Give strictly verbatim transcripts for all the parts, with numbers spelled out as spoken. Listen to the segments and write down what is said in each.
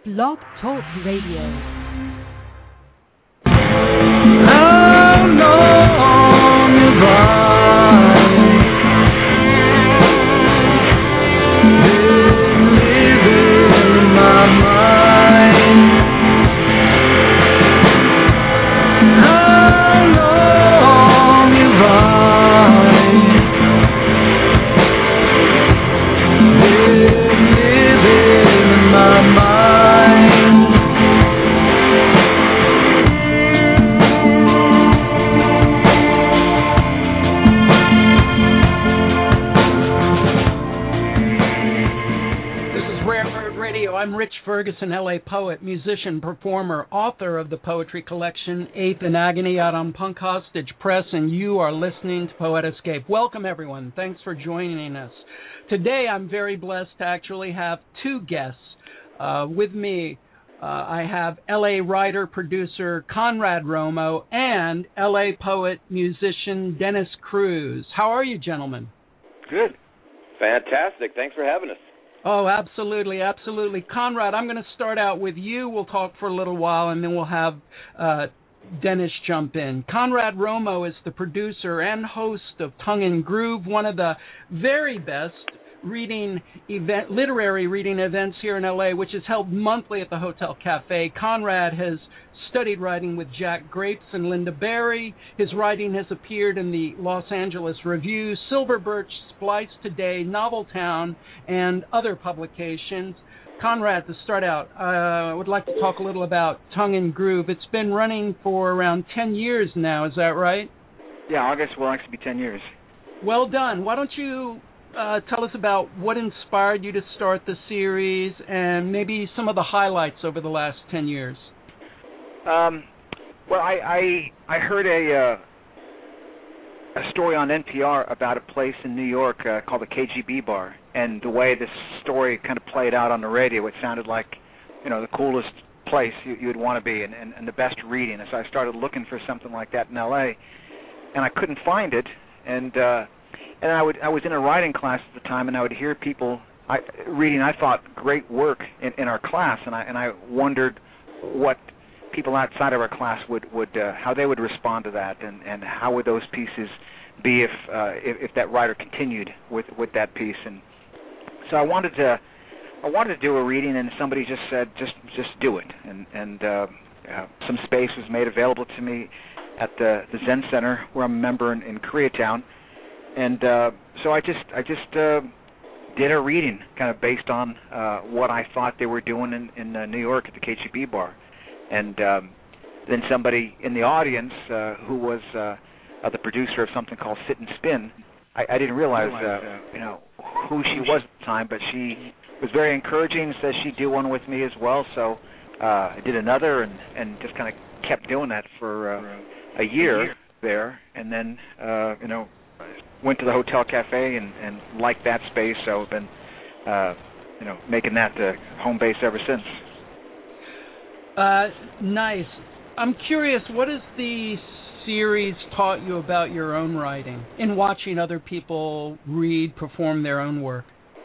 Blog Talk Radio. How long have I been living in my mind? How long have I been living in my mind? I'm Rich Ferguson, L A poet, musician, performer, author of the poetry collection Eighth in Agony out on Punk Hostage Press, and you are listening to Poet Escape. Welcome, everyone. Thanks for joining us. Today, I'm very blessed to actually have two guests uh, with me. Uh, I have L A writer, producer Conrad Romo and L A poet, musician Dennis Cruz. How are you, gentlemen? Good. Fantastic. Thanks for having us. Oh, absolutely, absolutely. Conrad, I'm going to start out with you. We'll talk for a little while, and then we'll have uh, Dennis jump in. Conrad Romo is the producer and host of Tongue and Groove, one of the very best reading event, literary reading events here in L A, which is held monthly at the Hotel Cafe. Conrad has studied writing with Jack Grapes and Linda Berry. His writing has appeared in the Los Angeles Review, Silver Birch, Splice Today, Noveltown, and other publications. Conrad, to start out, uh, I would like to talk a little about Tongue and Groove. It's been running for around ten years now, is that right? Yeah, August will actually be ten years. Well done. Why don't you uh, tell us about what inspired you to start the series and maybe some of the highlights over the last ten years? Um, well, I, I I heard a uh, a story on N P R about a place in New York uh, called the K G B Bar, and the way this story kind of played out on the radio, it sounded like, you know, the coolest place you, you would want to be, and, and, and the best reading. And so I started looking for something like that in L A, and I couldn't find it. And uh, and I would I was in a writing class at the time, and I would hear people I, reading. I thought great work in, in our class, and I and I wondered what people outside of our class would, would uh, how they would respond to that, and, and how would those pieces be if, uh, if if that writer continued with, with that piece. And so I wanted to I wanted to do a reading, and somebody just said just just do it. And and uh, uh, some space was made available to me at the, the Zen Center, where I'm a member in, in Koreatown. And uh, so I just I just uh, did a reading kind of based on uh, what I thought they were doing in, in uh, New York at the K G B Bar. And um, then somebody in the audience uh, who was uh, uh, the producer of something called Sit and Spin, I, I didn't realize, uh, you know, who she was at the time, but she was very encouraging and said she'd do one with me as well. So uh, I did another, and, and just kind of kept doing that for uh, a year there, and then, uh, you know, went to the Hotel Cafe and, and liked that space. So I've been, uh, you know, making that the home base ever since. Uh, nice. I'm curious, what has the series taught you about your own writing in watching other people read, perform their own work?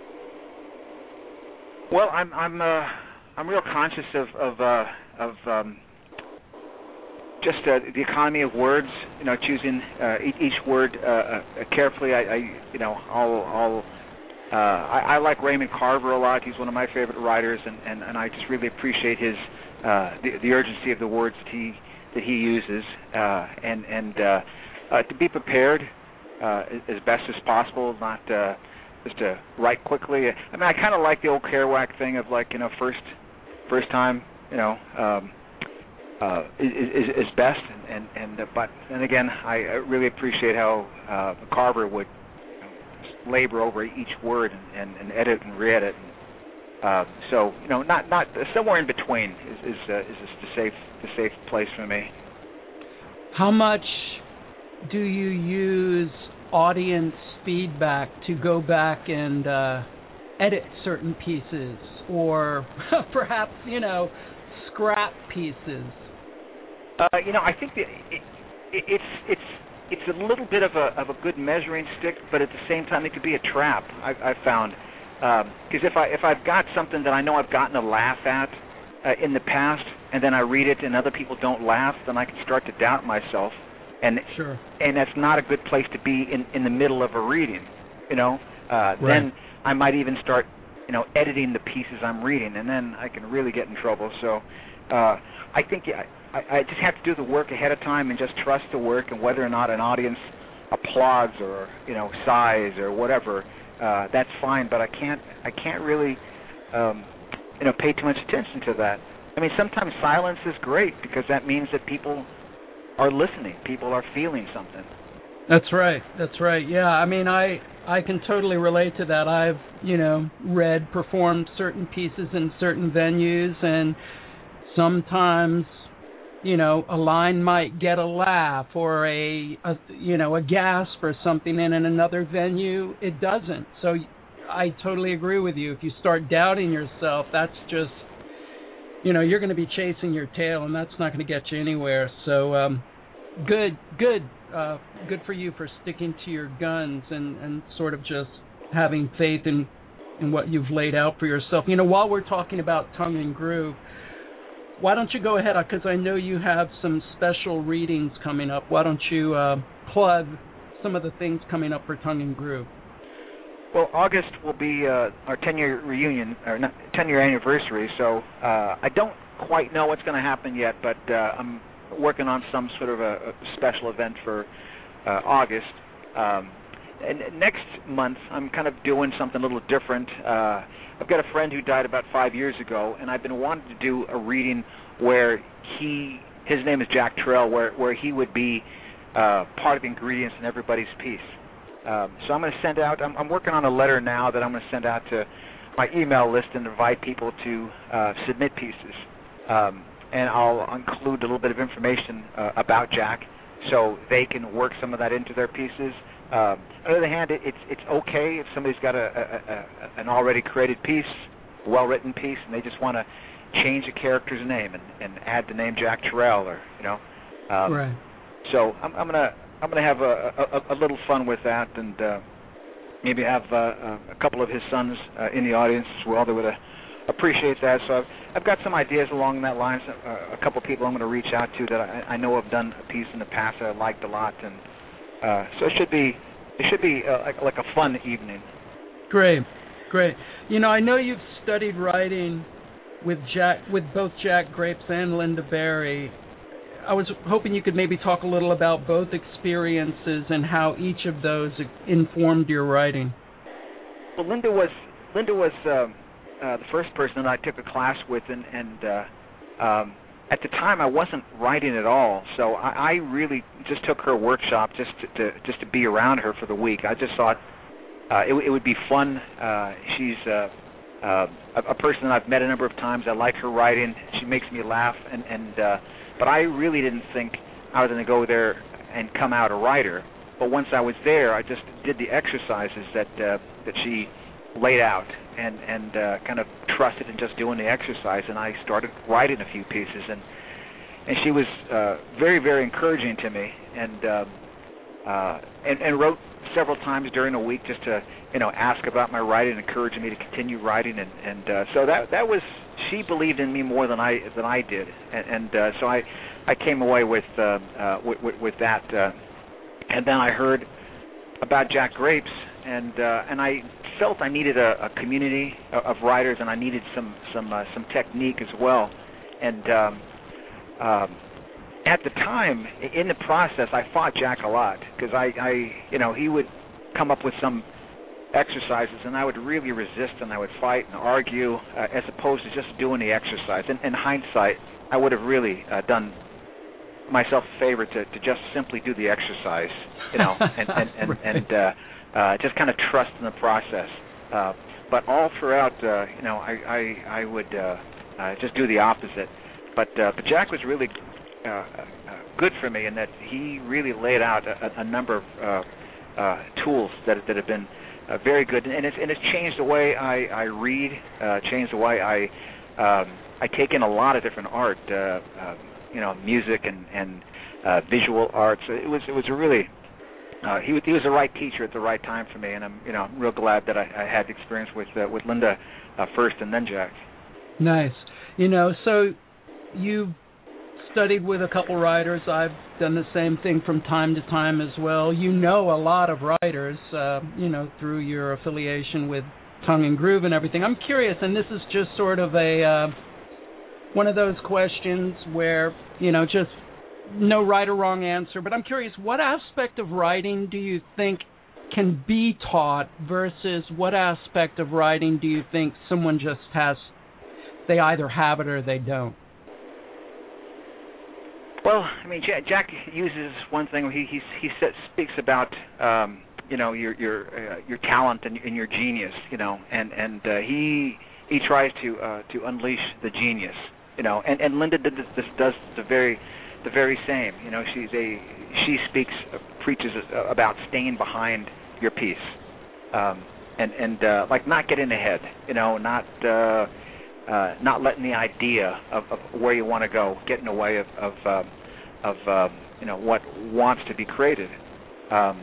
Well, I'm I'm uh, I'm real conscious of of uh, of um, just uh, the economy of words. You know, choosing uh, each, each word uh, uh, carefully. I, I you know I'll I'll. Uh, I, I like Raymond Carver a lot. He's one of my favorite writers, and, and, and I just really appreciate his uh, the, the urgency of the words that he that he uses, uh, and and uh, uh, to be prepared uh, as best as possible, not uh, just to write quickly. I mean, I kind of like the old Kerouac thing of, like, you know, first first time, you know, um, uh, is, is is best, and and uh, but and again, I really appreciate how uh, Carver would labor over each word and, and, and edit and re-edit. And, uh, so, you know, not not somewhere in between is is, uh, is the safe the safe place for me. How much do you use audience feedback to go back and uh, edit certain pieces, or perhaps, you know, scrap pieces? Uh, you know, I think that it, it, it's it's. It's a little bit of a of a good measuring stick, but at the same time, it could be a trap. I've, I've found because um, if I if I've got something that I know I've gotten a laugh at, uh, in the past, and then I read it and other people don't laugh, then I can start to doubt myself, and sure. and that's not a good place to be in, in the middle of a reading, you know. Uh, right. Then I might even start, you know, editing the pieces I'm reading, and then I can really get in trouble. So uh, I think yeah, I, I just have to do the work ahead of time and just trust the work, and whether or not an audience applauds or, you know, sighs or whatever, uh, that's fine. But I can't I can't really um, you know pay too much attention to that. I mean, sometimes silence is great because that means that people are listening, people are feeling something. That's right. That's right. Yeah. I mean, I I can totally relate to that. I've, you know, read, performed certain pieces in certain venues, and sometimes, you know, a line might get a laugh or a, a you know, a gasp or something, and in another venue it doesn't. So I totally agree with you. If you start doubting yourself, that's just, you know, you're going to be chasing your tail, and that's not going to get you anywhere. So um, good, good. Uh, good for you for sticking to your guns and, and sort of just having faith in, in what you've laid out for yourself. You know, while we're talking about Tongue and Groove, why don't you go ahead, because I know you have some special readings coming up. Why don't you uh, plug some of the things coming up for Tongue and Groove? Well, August will be uh, our ten-year reunion, or not, ten-year anniversary, so uh, I don't quite know what's going to happen yet, but uh, I'm working on some sort of a, a special event for uh, August. Um, and next month, I'm kind of doing something a little different. Uh, I've got a friend who died about five years ago, and I've been wanting to do a reading where he, his name is Jack Terrell, where, where he would be uh, part of the ingredients in everybody's piece. Um, so I'm going to send out, I'm, I'm working on a letter now that I'm going to send out to my email list and invite people to uh, submit pieces. Um, and I'll include a little bit of information uh, about Jack so they can work some of that into their pieces. Um, on the other hand, it, it's it's okay if somebody's got a, a, a an already created piece, well-written piece, and they just want to change a character's name and, and add the name Jack Terrell, or you know. Um, right. So I'm, I'm gonna I'm gonna have a, a, a little fun with that, and uh, maybe have uh, a couple of his sons uh, in the audience as well. They would uh, appreciate that. So I've, I've got some ideas along that line. So, uh, a couple of people I'm going to reach out to that I, I know have done a piece in the past that I liked a lot, and uh, so it should be it should be uh, like, like a fun evening. Great, great. You know, I know you've studied writing with Jack, with both Jack Grapes and Lynda Barry. I was hoping you could maybe talk a little about both experiences and how each of those informed your writing. Well, Lynda was Lynda was uh, uh, the first person that I took a class with, and, and uh, um, at the time I wasn't writing at all, so I, I really just took her workshop just to, to just to be around her for the week. I just thought uh, it, it would be fun. Uh, she's uh, uh, a, a person that I've met a number of times. I like her writing. She makes me laugh, and and. Uh, But I really didn't think I was going to go there and come out a writer. But once I was there, I just did the exercises that uh, that she laid out, and and uh, kind of trusted in just doing the exercise. And I started writing a few pieces, and and she was uh, very very encouraging to me, and uh, uh, and and wrote several times during the week just to you know ask about my writing, encouraging me to continue writing, and and uh, so that that was. She believed in me more than I than I did, and, and uh, so I I came away with uh, uh, with, with, with that, uh, and then I heard about Jack Grapes, and uh, and I felt I needed a, a community of writers, and I needed some some uh, some technique as well, and um, um, at the time in the process I fought Jack a lot because I, I you know he would come up with some exercises, and I would really resist, and I would fight and argue, uh, as opposed to just doing the exercise. In, in hindsight, I would have really uh, done myself a favor to, to just simply do the exercise, you know, and and and, right. and uh, uh, just kind of trust in the process. Uh, but all throughout, uh, you know, I I, I would uh, uh, just do the opposite. But uh, but Jack was really uh, uh, good for me in that he really laid out a, a number of uh, uh, tools that that have been Uh, very good, and it's and it's changed the way I, I read, uh, changed the way I um, I take in a lot of different art, uh, uh, you know, music and and uh, visual arts. It was it was a really uh, he was he was the right teacher at the right time for me, and I'm you know I'm real glad that I, I had experience with uh, with Lynda uh, first and then Jack. Nice. You know, so you've studied with a couple writers. I've done the same thing from time to time as well. You know a lot of writers, uh, you know, through your affiliation with Tongue and Groove and everything. I'm curious, and this is just sort of a uh, one of those questions where, you know, just no right or wrong answer, but I'm curious, what aspect of writing do you think can be taught versus what aspect of writing do you think someone just has, they either have it or they don't? Well, I mean, Jack, Jack uses one thing where he he he says, speaks about um, you know your your uh, your talent and, and your genius, you know, and and uh, he he tries to uh, to unleash the genius, you know, and and Linda did this, this does the very the very same, you know. She's a she speaks uh, preaches about staying behind your piece, um, and and uh, like not getting ahead, you know, not. Uh, Uh, not letting the idea of, of where you want to go get in the way of of, uh, of uh, you know what wants to be created. Um,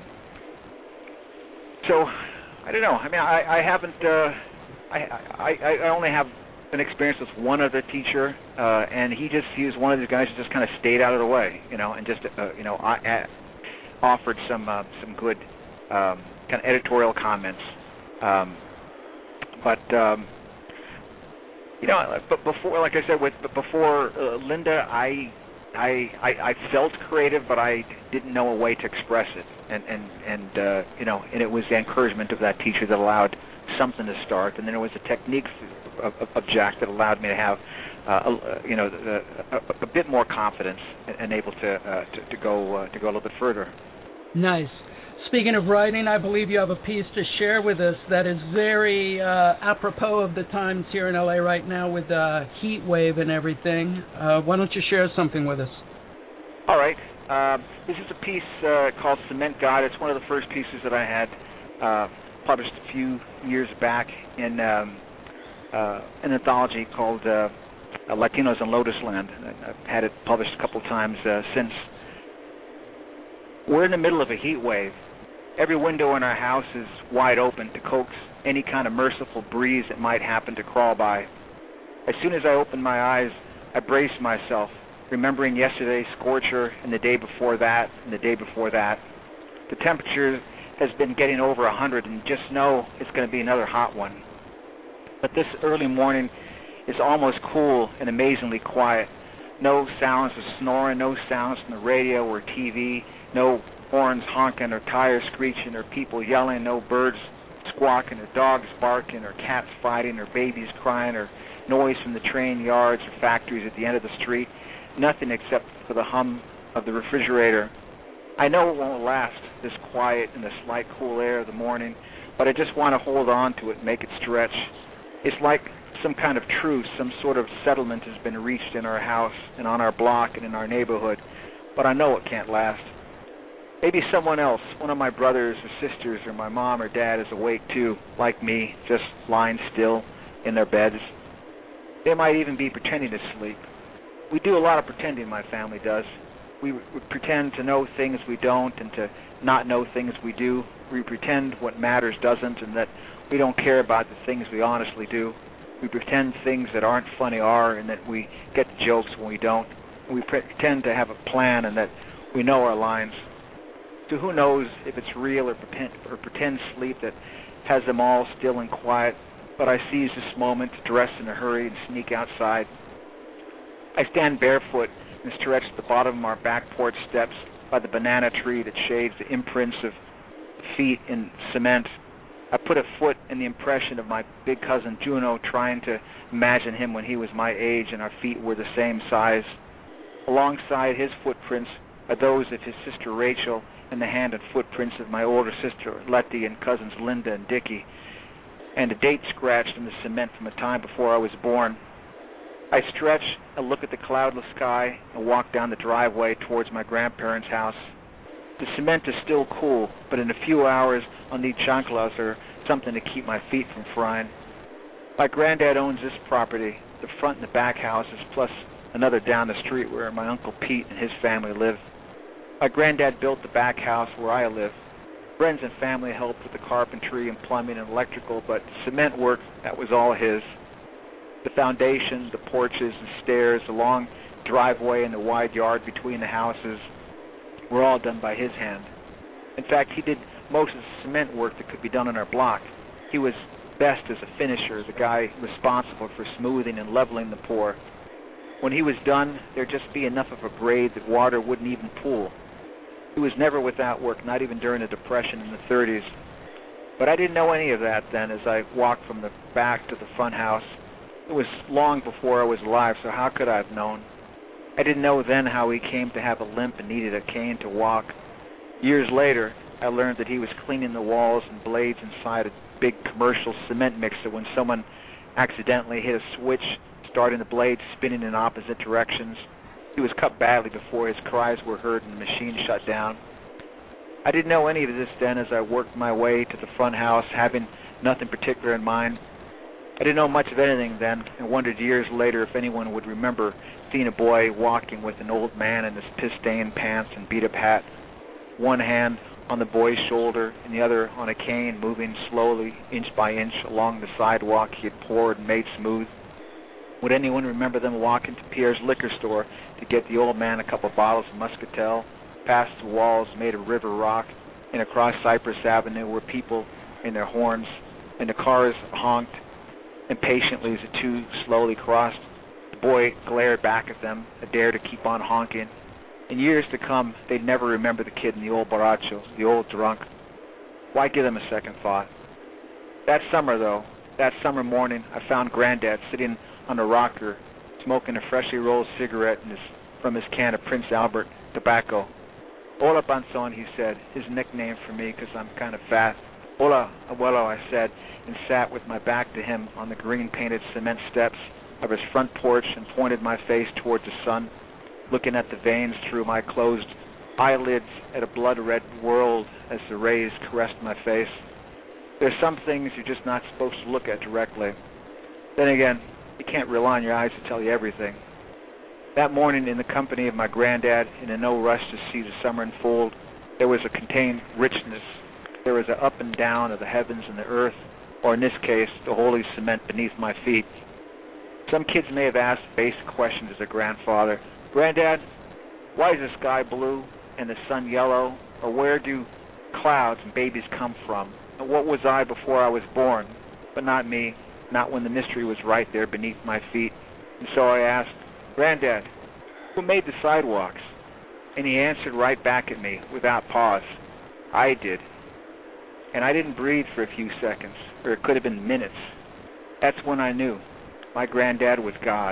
so I don't know. I mean, I, I haven't. Uh, I, I I only have an experience with one other teacher, uh, and he just he was one of these guys who just kind of stayed out of the way, you know, and just uh, you know I, I offered some uh, some good um, kind of editorial comments, um, but. Um, You know, but before, like I said, with but before uh, Linda, I, I, I, I felt creative, but I didn't know a way to express it, and and and uh, you know, and it was the encouragement of that teacher that allowed something to start, and then it was the techniques of, of, of Jack that allowed me to have, uh, a, you know, a, a, a bit more confidence and able to uh, to, to go uh, to go a little bit further. Nice. Speaking of writing, I believe you have a piece to share with us that is very uh, apropos of the times here in L A right now with uh, heat wave and everything. Uh, why don't you share something with us? All right. Uh, this is a piece uh, called Cement God. It's one of the first pieces that I had uh, published a few years back in um, uh, an anthology called uh, Latinos in Lotus Land. I've had it published a couple times uh, since. We're in the middle of a heat wave. Every window in our house is wide open to coax any kind of merciful breeze that might happen to crawl by. As soon as I open my eyes, I brace myself, remembering yesterday's scorcher and the day before that and the day before that. The temperature has been getting over one hundred, and just know it's going to be another hot one. But this early morning is almost cool and amazingly quiet. No sounds of snoring, no sounds from the radio or T V, no horns honking or tires screeching or people yelling, no birds squawking or dogs barking or cats fighting or babies crying or noise from the train yards or factories at the end of the street. Nothing except for the hum of the refrigerator. I know it won't last, this quiet and the slight cool air of the morning, but I just want to hold on to it, make it stretch. It's like some kind of truce, some sort of settlement has been reached in our house and on our block and in our neighborhood, but I know it can't last. Maybe someone else, one of my brothers or sisters or my mom or dad is awake too, like me, just lying still in their beds. They might even be pretending to sleep. We do a lot of pretending, my family does. We, we pretend to know things we don't and to not know things we do. We pretend what matters doesn't and that we don't care about the things we honestly do. We pretend things that aren't funny are and that we get the jokes when we don't. We pretend to have a plan and that we know our lines. So who knows if it's real or pretend, or pretend sleep that has them all still and quiet, but I seize this moment to dress in a hurry and sneak outside. I stand barefoot and stretch at the bottom of our back porch steps by the banana tree that shades the imprints of feet in cement. I put a foot in the impression of my big cousin Juno, trying to imagine him when he was my age and our feet were the same size. Alongside his footprints are those of his sister Rachel and the hand and footprints of my older sister Letty and cousins Linda and Dickie, and a date scratched in the cement from a time before I was born. I stretch and look at the cloudless sky and walk down the driveway towards my grandparents' house. The cement is still cool, but in a few hours I'll need chanclas or something to keep my feet from frying. My granddad owns this property, the front and the back houses, plus another down the street where my Uncle Pete and his family live. My granddad built the back house where I live. Friends and family helped with the carpentry and plumbing and electrical, but cement work, that was all his. The foundation, the porches, the stairs, the long driveway, and the wide yard between the houses were all done by his hand. In fact, he did most of the cement work that could be done on our block. He was best as a finisher, the guy responsible for smoothing and leveling the pour. When he was done, there'd just be enough of a grade that water wouldn't even pool. He was never without work, not even during the Depression in the thirties. But I didn't know any of that then as I walked from the back to the front house. It was long before I was alive, so how could I have known? I didn't know then how he came to have a limp and needed a cane to walk. Years later, I learned that he was cleaning the walls and blades inside a big commercial cement mixer when someone accidentally hit a switch, starting the blades spinning in opposite directions. He was cut badly before his cries were heard and the machine shut down. I didn't know any of this then as I worked my way to the front house, having nothing particular in mind. I didn't know much of anything then, and wondered years later if anyone would remember seeing a boy walking with an old man in his piss-stained pants and beat-up hat, one hand on the boy's shoulder and the other on a cane, moving slowly, inch by inch, along the sidewalk he had poured and made smooth. Would anyone remember them walking to Pierre's liquor store to get the old man a couple bottles of Muscatel, past the walls made of river rock, and across Cypress Avenue where people in their horns and the cars honked impatiently as the two slowly crossed? The boy glared back at them, a dare to keep on honking. In years to come, they'd never remember the kid in the old borracho, the old drunk. Why give them a second thought? That summer, though, that summer morning, I found Granddad sitting on a rocker, smoking a freshly rolled cigarette in his, from his can of Prince Albert tobacco. Hola, Panzon, he said, his nickname for me because I'm kind of fat. Hola, abuelo, I said, and sat with my back to him on the green-painted cement steps of his front porch and pointed my face toward the sun, looking at the veins through my closed eyelids at a blood-red world as the rays caressed my face. There's some things you're just not supposed to look at directly. Then again, you can't rely on your eyes to tell you everything. That morning, in the company of my granddad, in a no rush to see the summer unfold, there was a contained richness. There was an up and down of the heavens and the earth, or in this case, the holy cement beneath my feet. Some kids may have asked basic questions as a grandfather. Granddad, why is the sky blue and the sun yellow? Or where do clouds and babies come from? And what was I before I was born? But not me, not when the mystery was right there beneath my feet. And so I asked, Granddad, who made the sidewalks? And he answered right back at me without pause. I did. And I didn't breathe for a few seconds, or it could have been minutes. That's when I knew my granddad was God.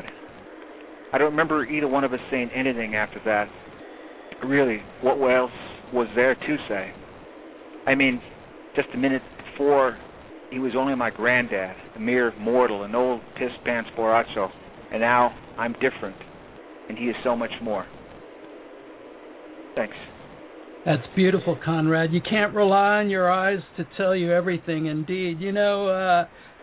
I don't remember either one of us saying anything after that. Really, what else was there to say? I mean, just a minute before, he was only my granddad, a mere mortal, an old piss-pants borracho. And now I'm different, and he is so much more. Thanks. That's beautiful, Conrad. You can't rely on your eyes to tell you everything, indeed. You know, uh,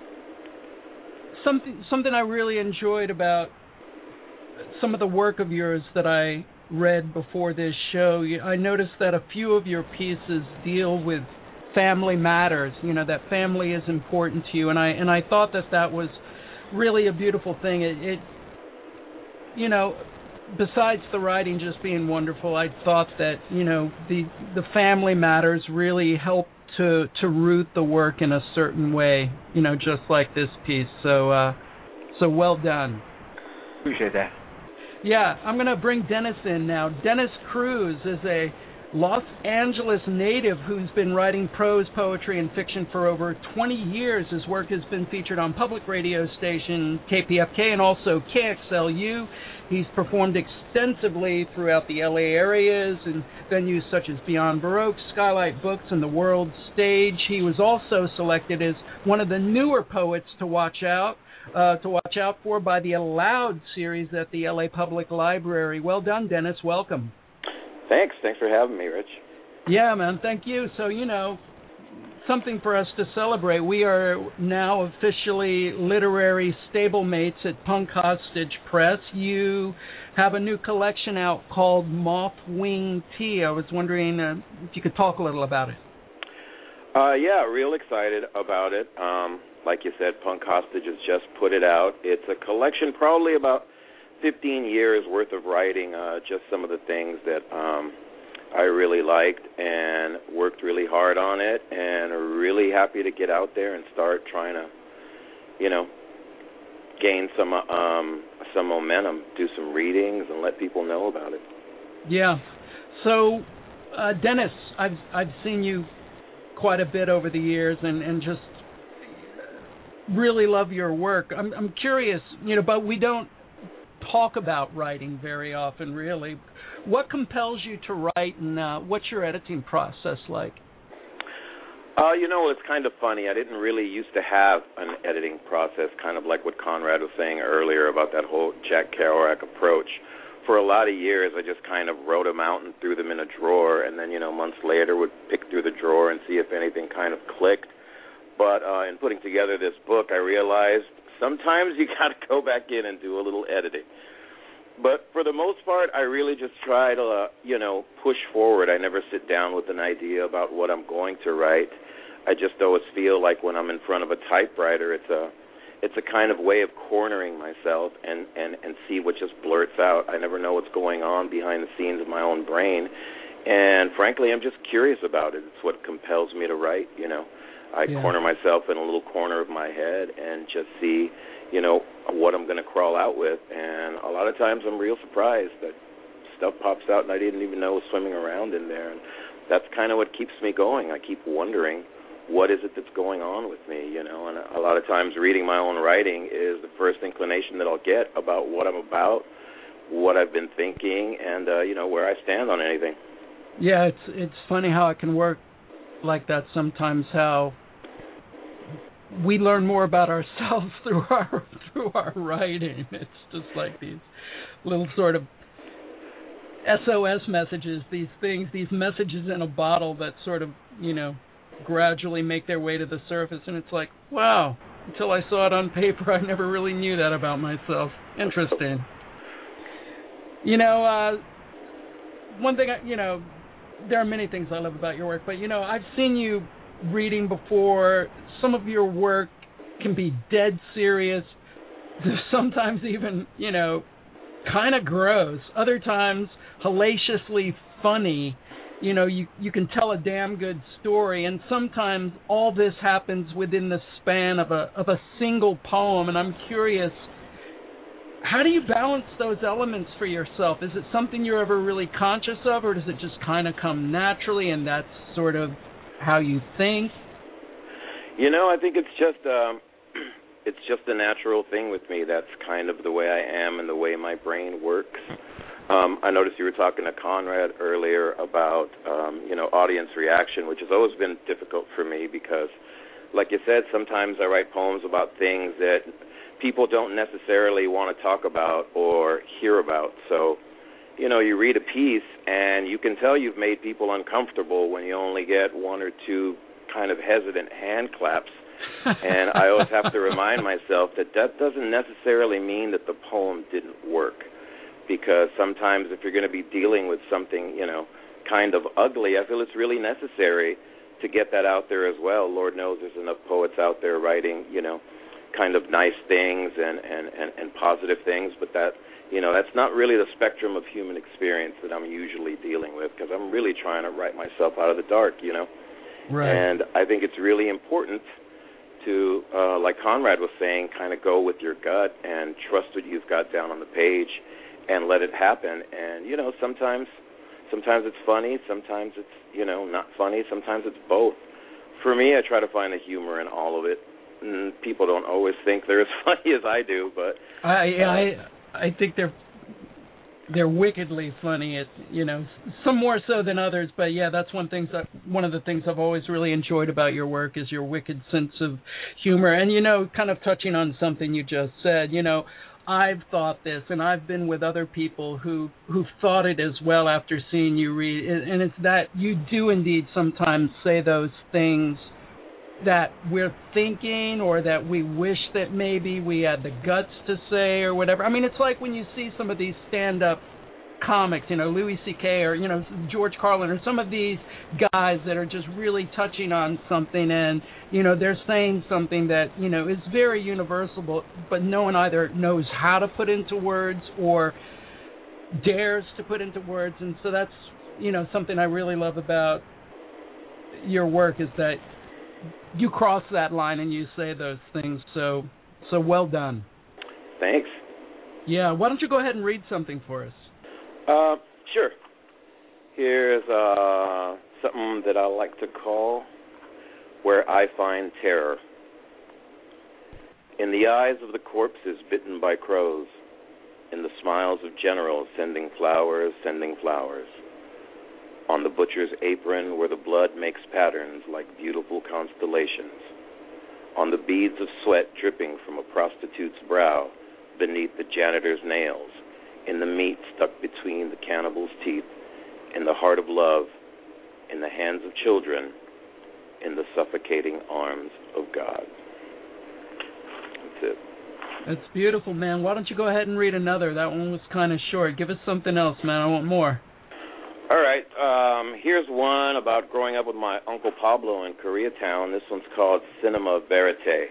something something I really enjoyed about some of the work of yours that I read before this show, I noticed that a few of your pieces deal with family matters, you know, that family is important to you, and I and I thought that that was really a beautiful thing. It, it you know, besides the writing just being wonderful, I thought that, you know, the the family matters really help to to root the work in a certain way, you know, just like this piece. So uh, so well done. Appreciate that. Yeah, I'm going to bring Dennis in now. Dennis Cruz is a Los Angeles native who's been writing prose, poetry, and fiction for over twenty years. His work has been featured on public radio station K P F K and also K X L U. He's performed extensively throughout the L A areas in venues such as Beyond Baroque, Skylight Books, and the World Stage. He was also selected as one of the newer poets to watch out uh, to watch out for by the Aloud series at the L A Public Library. Well done, Dennis. Welcome. Thanks. Thanks for having me, Rich. Yeah, man. Thank you. So, you know, something for us to celebrate. We are now officially literary stablemates at Punk Hostage Press. You have a new collection out called Mothwing Tea. I was wondering uh, if you could talk a little about it. Uh, yeah, real excited about it. Um, like you said, Punk Hostages just put it out. It's a collection, probably about fifteen years worth of writing, uh, just some of the things that um, I really liked and worked really hard on it, and are really happy to get out there and start trying to, you know, gain some um, some momentum, do some readings, and let people know about it. Yeah. So, uh, Dennis, I've I've seen you quite a bit over the years, and, and just really love your work. I'm I'm curious, you know, but we don't talk about writing very often, really. What compels you to write, and uh, what's your editing process like? Uh, you know, it's kind of funny. I didn't really used to have an editing process, kind of like what Conrad was saying earlier about that whole Jack Kerouac approach. For a lot of years, I just kind of wrote them out and threw them in a drawer, and then, you know, months later would pick through the drawer and see if anything kind of clicked. But uh, in putting together this book, I realized sometimes you got to go back in and do a little editing. But for the most part, I really just try to, uh, you know, push forward. I never sit down with an idea about what I'm going to write. I just always feel like when I'm in front of a typewriter, it's a it's a kind of way of cornering myself and, and, and see what just blurts out. I never know what's going on behind the scenes of my own brain. And frankly, I'm just curious about it. It's what compels me to write, you know. I yeah. corner myself in a little corner of my head and just see, you know, what I'm going to crawl out with. And a lot of times I'm real surprised that stuff pops out and I didn't even know was swimming around in there. And that's kind of what keeps me going. I keep wondering, what is it that's going on with me, you know? And a lot of times reading my own writing is the first inclination that I'll get about what I'm about, what I've been thinking, and, uh, you know, where I stand on anything. Yeah, it's it's funny how it can work like that sometimes, how we learn more about ourselves through our through our writing. It's just like these little sort of S O S messages, these things, these messages in a bottle that sort of, you know, gradually make their way to the surface, and it's like, wow, until I saw it on paper, I never really knew that about myself. Interesting. You know, uh, one thing, I, you know, there are many things I love about your work, but, you know, I've seen you reading before. Some of your work can be dead serious, sometimes even, you know, kind of gross, other times hellaciously funny. You know, you, you can tell a damn good story, and sometimes all this happens within the span of a of a single poem, and I'm curious, how do you balance those elements for yourself? Is it something you're ever really conscious of, or does it just kind of come naturally, and that's sort of how you think? You know, I think it's just um, it's just a natural thing with me. That's kind of the way I am and the way my brain works. Um, I noticed you were talking to Conrad earlier about, um, you know, audience reaction, which has always been difficult for me because, like you said, sometimes I write poems about things that people don't necessarily want to talk about or hear about. So, you know, you read a piece and you can tell you've made people uncomfortable when you only get one or two kind of hesitant hand claps. And I always have to remind myself that that doesn't necessarily mean that the poem didn't work. Because sometimes if you're going to be dealing with something, you know, kind of ugly, I feel it's really necessary to get that out there as well. Lord knows there's enough poets out there writing, you know, kind of nice things and, and, and, and positive things, but that, you know, that's not really the spectrum of human experience that I'm usually dealing with, because I'm really trying to write myself out of the dark, you know. Right. And I think it's really important to, uh, like Conrad was saying, kind of go with your gut and trust what you've got down on the page and let it happen. And, you know, sometimes sometimes it's funny, sometimes it's, you know, not funny, sometimes it's both. For me, I try to find the humor in all of it. And people don't always think they're as funny as I do, but I uh, I I think they're they're wickedly funny. It, you know, some more so than others, but yeah, that's one things that one of the things I've always really enjoyed about your work is your wicked sense of humor. And, you know, kind of touching on something you just said, you know, I've thought this, and I've been with other people who who've thought it as well after seeing you read, and it's that you do indeed sometimes say those things that we're thinking or that we wish that maybe we had the guts to say or whatever. I mean, it's like when you see some of these stand-up comics, you know, Louis C K or, you know, George Carlin or some of these guys that are just really touching on something and, you know, they're saying something that, you know, is very universal, but, but no one either knows how to put into words or dares to put into words. And so that's, you know, something I really love about your work is that you cross that line and you say those things. So, so well done. Thanks. Yeah. Why don't you go ahead and read something for us? Uh, sure. Here's uh, something that I like to call Where I Find Terror. In the eyes of the corpses bitten by crows, in the smiles of generals sending flowers, sending flowers, on the butcher's apron where the blood makes patterns like beautiful constellations, on the beads of sweat dripping from a prostitute's brow beneath the janitor's nails, in the meat stuck between the cannibal's teeth, in the heart of love, in the hands of children, in the suffocating arms of God. That's it. That's beautiful, man. Why don't you go ahead and read another? That one was kind of short. Give us something else, man. I want more. All right. Um, here's one about growing up with my Uncle Pablo in Koreatown. This one's called Cinema Verite.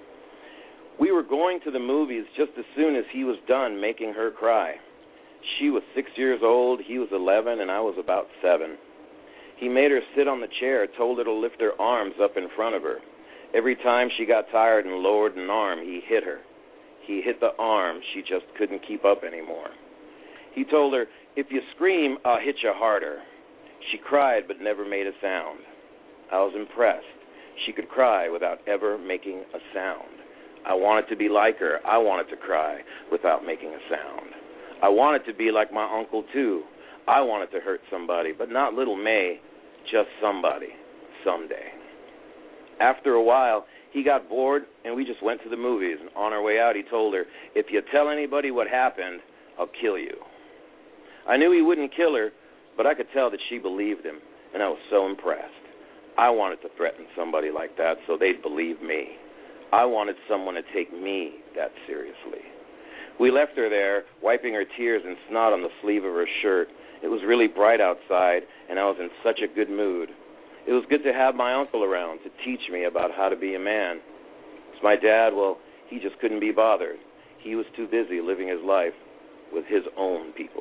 We were going to the movies just as soon as he was done making her cry. She was six years old, he was eleven, and I was about seven. He made her sit on the chair, told her to lift her arms up in front of her. Every time she got tired and lowered an arm, he hit her. He hit the arm. She just couldn't keep up anymore. He told her, if you scream, I'll hit you harder. She cried but never made a sound. I was impressed. She could cry without ever making a sound. I wanted to be like her. I wanted to cry without making a sound. I wanted to be like my uncle, too. I wanted to hurt somebody, but not little May, just somebody, someday. After a while, he got bored, and we just went to the movies. And on our way out, he told her, if you tell anybody what happened, I'll kill you. I knew he wouldn't kill her, but I could tell that she believed him, and I was so impressed. I wanted to threaten somebody like that so they'd believe me. I wanted someone to take me that seriously. We left her there, wiping her tears and snot on the sleeve of her shirt. It was really bright outside, and I was in such a good mood. It was good to have my uncle around to teach me about how to be a man. As my dad, well, he just couldn't be bothered. He was too busy living his life with his own people.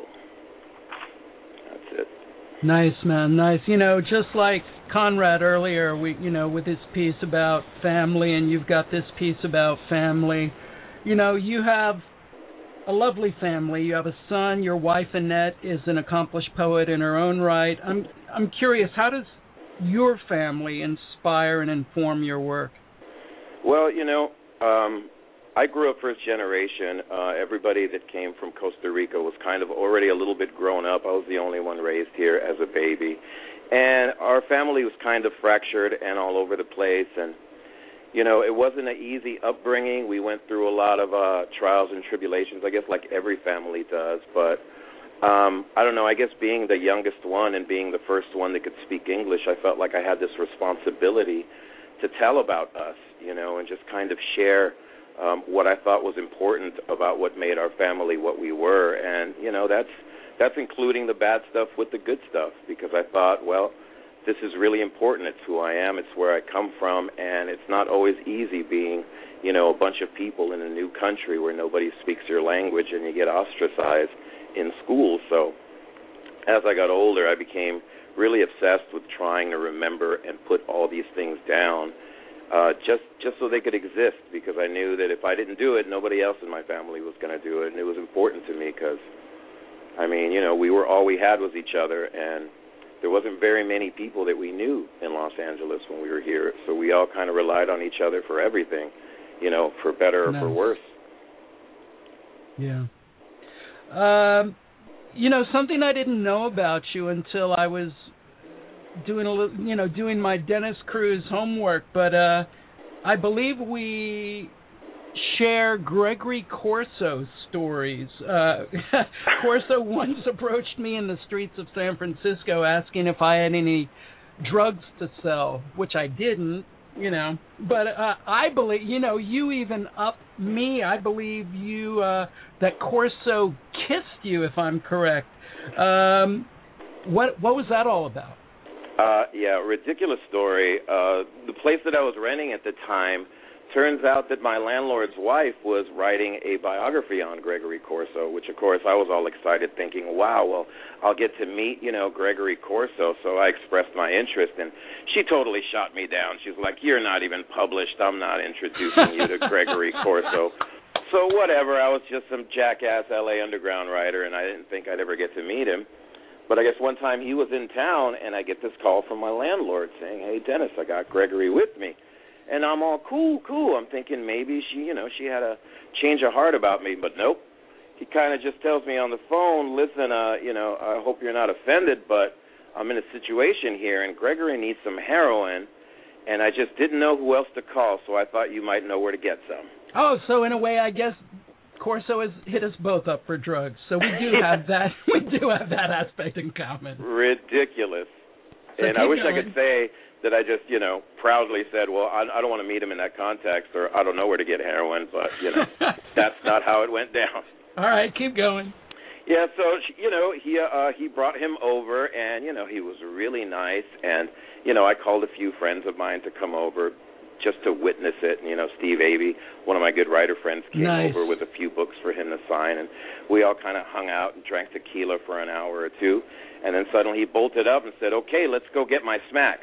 That's it. Nice, man, nice. You know, just like Conrad earlier, we, you know, with his piece about family, and you've got this piece about family. You know, you have a lovely family. You have a son. Your wife, Annette, is an accomplished poet in her own right. I'm, I'm curious, how does your family inspire and inform your work? Well, you know, um, I grew up first generation. Uh, everybody that came from Costa Rica was kind of already a little bit grown up. I was the only one raised here as a baby. And our family was kind of fractured and all over the place. And, you know, it wasn't an easy upbringing. We went through a lot of uh, trials and tribulations, I guess like every family does. But Um, I don't know, I guess being the youngest one and being the first one that could speak English, I felt like I had this responsibility to tell about us, you know, and just kind of share um, what I thought was important about what made our family what we were. And, you know, that's that's including the bad stuff with the good stuff, because I thought, well, this is really important. It's who I am. It's where I come from. And it's not always easy being, you know, a bunch of people in a new country where nobody speaks your language and you get ostracized in school. So as I got older, I became really obsessed with trying to remember and put all these things down uh, just just so they could exist, because I knew that if I didn't do it, nobody else in my family was going to do it. And it was important to me because, I mean, you know, we were all we had was each other, and there wasn't very many people that we knew in Los Angeles when we were here. So we all kind of relied on each other for everything, you know, for better or nice. for worse. Yeah. Um, you know, something I didn't know about you until I was doing a little, you know, doing my Dennis Cruz homework, but uh, I believe we share Gregory Corso stories. Uh, Corso once approached me in the streets of San Francisco asking if I had any drugs to sell, which I didn't. You know, but uh, I believe, you know, you even up me. I believe you uh, that Corso kissed you, if I'm correct. Um, what what was that all about? Uh, yeah, ridiculous story. Uh, the place that I was renting at the time, turns out that my landlord's wife was writing a biography on Gregory Corso, which, of course, I was all excited thinking, wow, well, I'll get to meet, you know, Gregory Corso. So I expressed my interest, and she totally shot me down. She's like, you're not even published. I'm not introducing you to Gregory Corso. So whatever, I was just some jackass L A Underground writer, and I didn't think I'd ever get to meet him. But I guess one time he was in town, and I get this call from my landlord saying, hey, Dennis, I got Gregory with me. And I'm all, cool, cool. I'm thinking maybe she, you know, she had a change of heart about me, but nope. He kind of just tells me on the phone, listen, uh, you know, I hope you're not offended, but I'm in a situation here, and Gregory needs some heroin, and I just didn't know who else to call, so I thought you might know where to get some. Oh, so in a way, I guess Corso has hit us both up for drugs, so we do have that. We do have that aspect in common. Ridiculous. So and I wish going. I could say that I just, you know, proudly said, well, I, I don't want to meet him in that context, or I don't know where to get heroin, but, you know, that's not how it went down. All right, keep going. Yeah, so, you know, he uh, he brought him over, and, you know, he was really nice, and, you know, I called a few friends of mine to come over just to witness it, and, you know, Steve Avey, one of my good writer friends, came nice. over with a few books for him to sign, and we all kind of hung out and drank tequila for an hour or two, and then suddenly he bolted up and said, okay, let's go get my smack.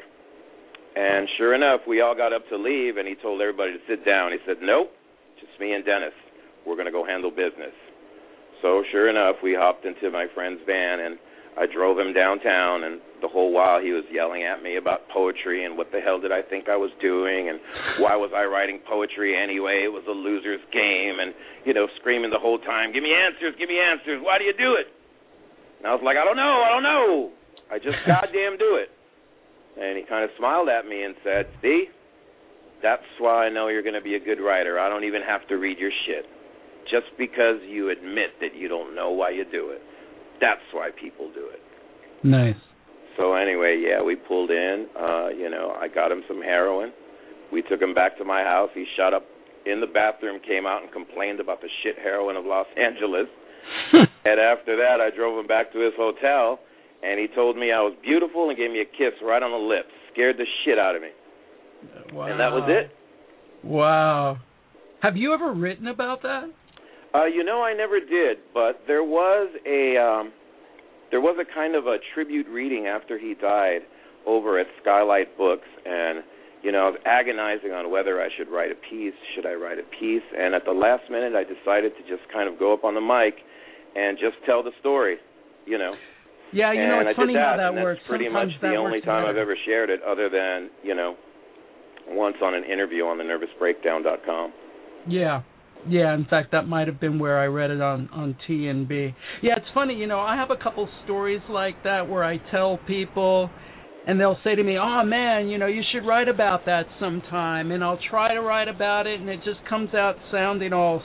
And sure enough, we all got up to leave, and he told everybody to sit down. He said, nope, just me and Dennis. We're going to go handle business. So sure enough, we hopped into my friend's van, and I drove him downtown, and the whole while he was yelling at me about poetry and what the hell did I think I was doing and why was I writing poetry anyway? It was a loser's game, and, you know, screaming the whole time, give me answers, give me answers, why do you do it? And I was like, I don't know, I don't know. I just goddamn do it. And he kind of smiled at me and said, see, that's why I know you're going to be a good writer. I don't even have to read your shit. Just because you admit that you don't know why you do it. That's why people do it. Nice. So anyway, yeah, we pulled in. Uh, you know, I got him some heroin. We took him back to my house. He shot up in the bathroom, came out and complained about the shit heroin of Los Angeles. And after that, I drove him back to his hotel. And he told me I was beautiful and gave me a kiss right on the lips. Scared the shit out of me. Wow. And that was it. Wow. Have you ever written about that? Uh, you know, I never did, but there was a um, there was a kind of a tribute reading after he died over at Skylight Books, and you know, I was agonizing on whether I should write a piece. Should I write a piece? And at the last minute, I decided to just kind of go up on the mic and just tell the story. You know. Yeah, you know, and it's I funny did that, how that and works. That's pretty Sometimes much the only time better. I've ever shared it, other than, you know, once on an interview on the nervous breakdown dot com. Yeah. Yeah, in fact, that might have been where I read it on, on T N B. Yeah, it's funny, you know, I have a couple stories like that where I tell people, and they'll say to me, oh, man, you know, you should write about that sometime. And I'll try to write about it, and it just comes out sounding all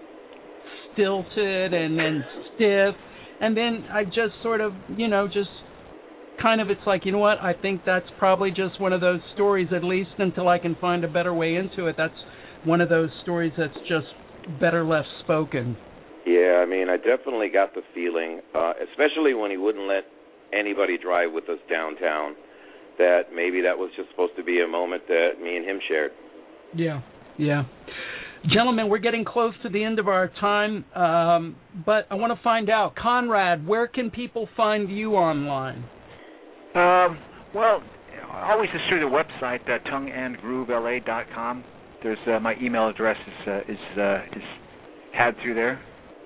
stilted and, and stiff. And then I just sort of, you know, just kind of, it's like, you know what, I think that's probably just one of those stories, at least until I can find a better way into it. That's one of those stories that's just better left spoken. Yeah, I mean, I definitely got the feeling, uh, especially when he wouldn't let anybody drive with us downtown, that maybe that was just supposed to be a moment that me and him shared. Yeah, yeah. Gentlemen, we're getting close to the end of our time, um, but I want to find out, Conrad, where can people find you online? Um, well, always just through the website, uh, tongue and groove L A dot com. There's uh, my email address is uh, is uh, is had through there.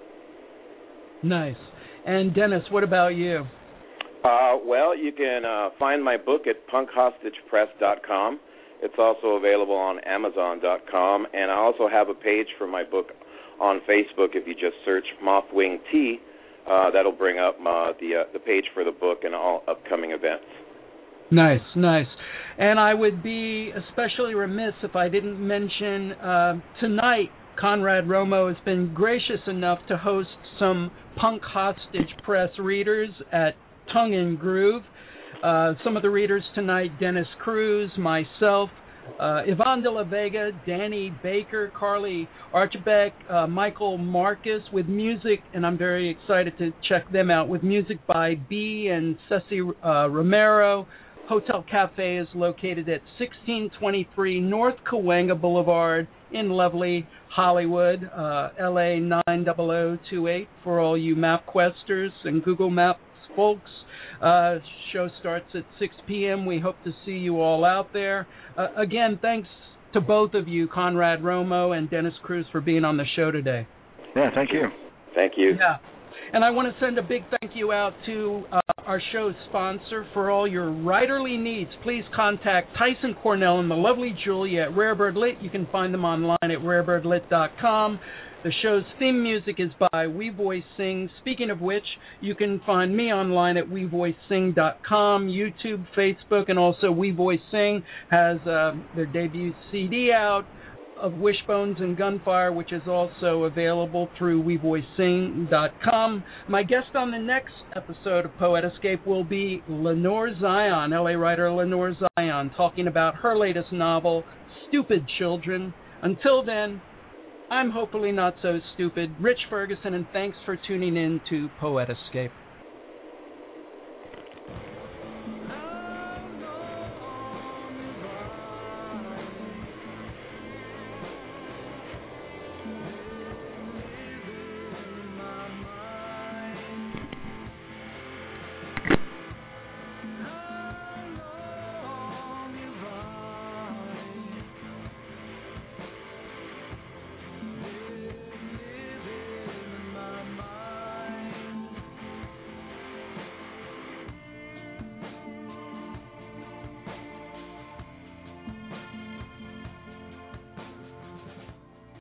Nice. And Dennis, what about you? Uh, well, you can uh, find my book at punk hostage press dot com. It's also available on amazon dot com, and I also have a page for my book on Facebook. If you just search Mothwing Tea, uh, that'll bring up uh, the uh, the page for the book and all upcoming events. Nice, nice. And I would be especially remiss if I didn't mention uh, tonight, Conrad Romo has been gracious enough to host some Punk Hostage Press readers at Tongue and Groove. Uh, some of the readers tonight, Dennis Cruz, myself, uh, Yvonne de la Vega, Danny Baker, Carly Archibek, uh, Michael Marcus with music, and I'm very excited to check them out, with music by B and Ceci uh, Romero. Hotel Cafe is located at sixteen twenty-three North Cahuenga Boulevard in lovely Hollywood, uh, L A nine zero zero two eight for all you MapQuesters and Google Maps folks. Uh, show starts at six p.m. We hope to see you all out there. Uh, again, thanks to both of you, Conrad Romo and Dennis Cruz, for being on the show today. Yeah, thank you. Thank you. Yeah. And I want to send a big thank you out to uh, our show's sponsor. For all your writerly needs, please contact Tyson Cornell and the lovely Julia at Rarebird Lit. You can find them online at rarebird lit dot com. The show's theme music is by We Voice Sing. Speaking of which, you can find me online at we voice sing dot com, YouTube, Facebook, and also We Voice Sing has uh, their debut C D out of Wishbones and Gunfire, which is also available through we voice sing dot com. My guest on the next episode of Poet Escape will be Lenore Zion, L A writer Lenore Zion, talking about her latest novel, Stupid Children. Until then, I'm hopefully not so stupid, Rich Ferguson, and thanks for tuning in to Poet Escape.